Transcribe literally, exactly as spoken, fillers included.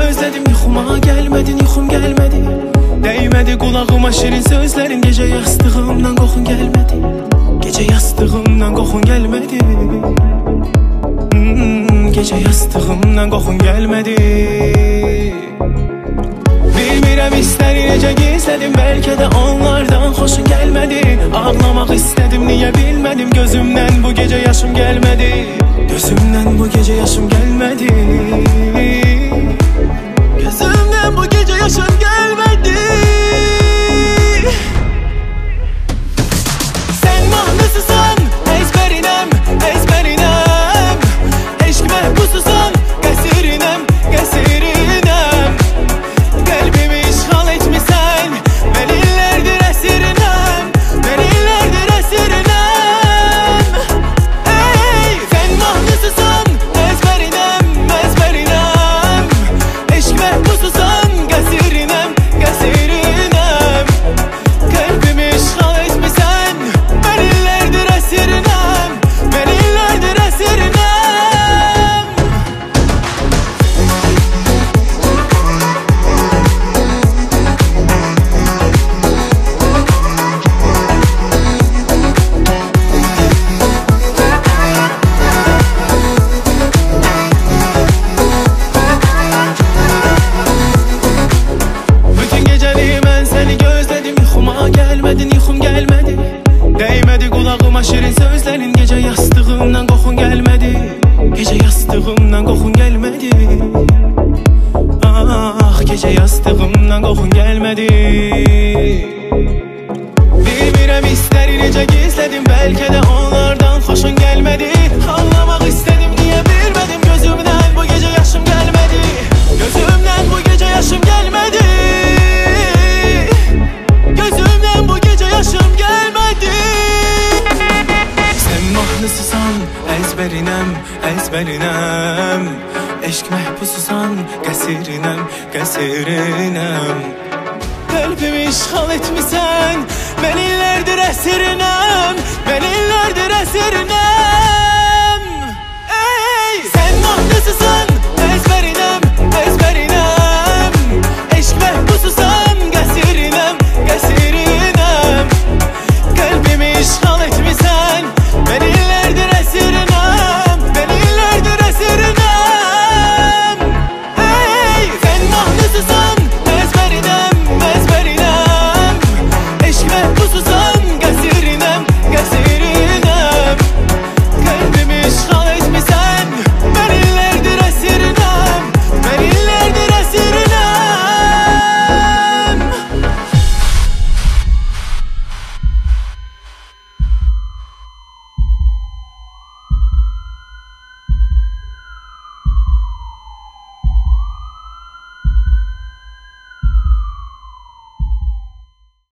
gözledim, yuxuma gelmedin, yuxum gelmedi. Değmedi kulağıma şirin sözlerin, gece yastığımdan qoxun gelmedi. Gece yastığımdan qoxun gelmedi. hmm, Gece yastığımdan qoxun gelmedi. Bilmirəm istəri necə gizlədim, bəlkə də onlardan xoşun gəlmədi. Ağlamaq istədim, niyə bilmədim, gözümdən bu gece yaşım gəlmədi. Gözümdən bu gece yaşım gəlmədi. Gözümdən bu gece yaşım gəlmədi. Sen mahnısısan, ezberinem, ezberinem. Eşk mehbususan, qəsirinem, qəsirinem. Kalbimi işgal etmişsen, ben illerdir esirinem, ben illerdir esirinem. Ey, sen mahnısısan, ezberinem, ezberinem. Eşk mehbususan, qəsirinem, qəsirinem. Kalbimi işgal etmişsen, ben illerdir esirinem, ben illerdir esirinem. Bütün geceliği ben seni gözledim, yuxuma gelmedin, yuxum gelmedi. Değmedi kulağıma şirin sözlerin, gece yastığımdan qoxun gelmedi. Gece yastığımdan qoxun gelmedi. Ah, gece yastığımdan qoxun gelmedi. Bilmirəm istəri necə gizlədim, bəlkə də onlardan xoşun gelmedi. Anlamaq istedim, niyə bilmədim, gözümdən bu gece yaşım gelmedi. Gözümdən bu gece yaşım gelmedi. Gözümdən bu gece yaşım gelmedi. Sen mahnısısan, ezberinem, ezberinem. Eşk mehbususan, qəsirinem, qəsirinem. Kalbimi işgal etmişsen, ben illerdir esirinem, ben illerdir esirinem.